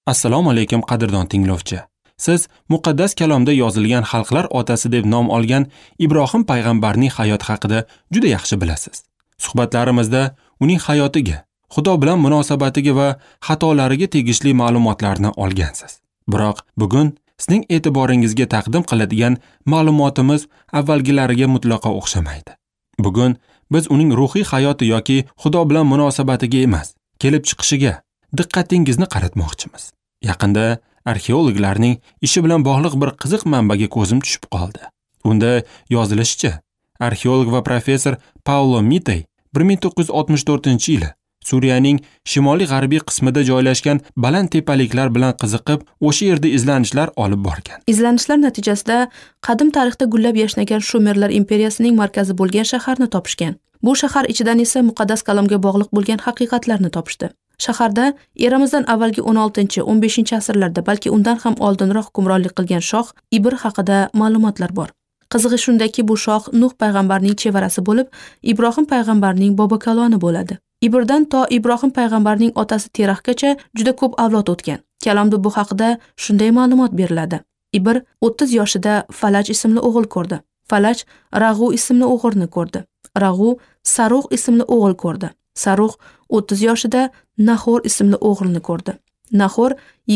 Assalomu alaykum qadrdon tinglovchi. Siz muqaddas kalomda yozilgan xalqlar otasi deb nom olgan Ibrohim payg'ambarning hayoti haqida juda yaxshi bilasiz. Suhbatlarimizda uning hayotiga, Xudo bilan munosabatiga va xatolariga tegishli ma'lumotlarni olgansiz. Biroq bugun sizning e'tiboringizga taqdim qiladigan ma'lumotimiz avvalgilariga mutlaqo o'xshamaydi. Bugun biz uning ruhiy hayoti yoki Xudo bilan munosabatiga emas, kelib chiqishiga diqqatingizni qaratmoqchimiz. Yaqinda arxeologlarning ishi bilan bog'liq bir qiziq manbaga ko'zim tushib qoldi. Unda yozilishicha, arxeolog va professor Paulo Mitey 1964-yili Suriyaning shimoliy-g'arbiy qismida joylashgan baland tepaliklar bilan qiziqib, o'sha yerda izlanishlar olib borgan. Izlanishlar natijasida qadim tarixda gullab yashnagan Shumerlar imperiyasining markazi bo'lgan shaharni topishgan. Bu shahar ichidan esa muqaddas kalomga bog'liq bo'lgan haqiqatlarni topishdi. Shaharda eramizdan avvalgi 16-15 asrlarda, balki undan ham oldinroq hukmronlik qilgan shoh Ibr haqida ma'lumotlar bor. Qizig'i shundaki, bu shoh Nuh payg'ambarning chevarasi bo'lib, Ibrohim payg'ambarning bobokaloni bo'ladi. Ibrdan to Ibrohim payg'ambarning otasi Terahgacha juda ko'p avlod o'tgan. Kalomda bu haqida shunday ma'lumot beriladi. Ibr 30 yoshida Falaj ismli o'g'il ko'rdi. Falaj Rag'u ismli o'g'ilni ko'rdi. Rag'u Sarug' ismli o'g'il ko'rdi. Sarug' 30 yoshida Nahor ismli o'g'ilni ko'rdi. Nahor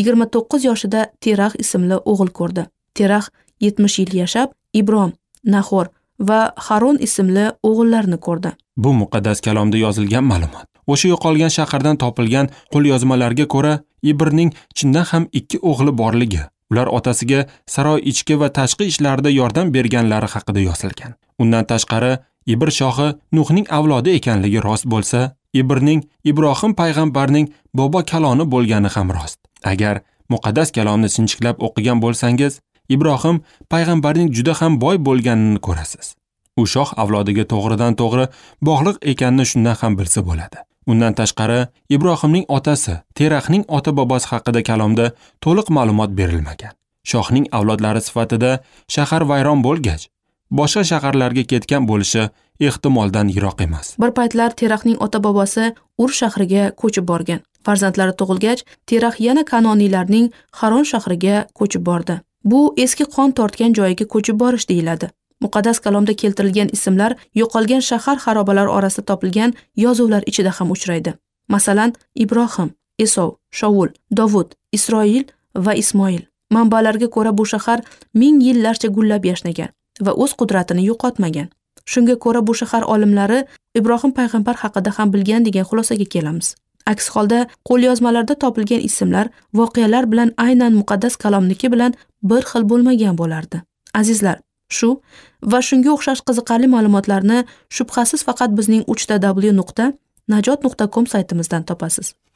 29 yoshida Terah ismli o'g'il ko'rdi. Terah 70 yil yashab, Ibrom, Nahor va Haron ismli o'g'illarni ko'rdi. Bu muqaddas kalomda yozilgan ma'lumot. O'sha yo'qolgan shahardan topilgan qo'lyozmalarga ko'ra, Ibrning chindan ham 2 o'g'li borligi, ular otasiga saroy ichki va tashqi ishlarida yordam berganlari haqida yozilgan. Undan tashqari, Ibr shohi Nuhning avlodi ekanligi rost bo'lsa, Ibrning Ibrohim payg'ambarning bobo kaloni bo'lgani ham rost. Agar muqaddas kalomni sinchiklab o'qigan bo'lsangiz, Ibrohim payg'ambarning juda ham boy bo'lganini ko'rasiz. U shoh avlodiga to'g'ridan to'g'ri bog'liq ekanini shundan ham bilsa bo'ladi. Undan tashqari, Ibrohimning otasi, Terahning ota-bobosi haqida kalomda to'liq ma'lumot berilmagan. Shohning avlodlari sifatida shahar vayron bo'lgach, boshqa shaharlarga ketgan bo'lishi ehtimoldan yiroq emas. Bir paytlar Terahning ota-bobosi Ur shahriga ko'chib borgan. Farzandlari tug'ilgach, Terah yana Kanoniylarning Haron shahriga ko'chib bordi. Bu eski qon tortgan joyiga ko'chib borish deyiladi. Muqaddas kalomda keltirilgan ismlar yo'qolgan shahar xarobalari orasida topilgan yozuvlar ichida ham uchraydi. Masalan, Ibrohim, Esov, Shovul, Dovud, Isroil va Ismoil. Manbalarga ko'ra bu shahar 1000 yillarcha gullab yashnagan va o'z qudratini yo'qotmagan. Shunga ko'ra bu shahar olimlari Ibrohim payg'ambar haqida ham bilgan degan xulosaga kelamiz. Aks holda qo'lyozmalarda topilgan ismlar voqealar bilan aynan muqaddas kalomniki bilan bir xil bo'lmagan bo'lardi. Azizlar, shu va shunga o'xshash qiziqarli ma'lumotlarni shubhasiz faqat bizning 3w.najot.com saytimizdan topasiz.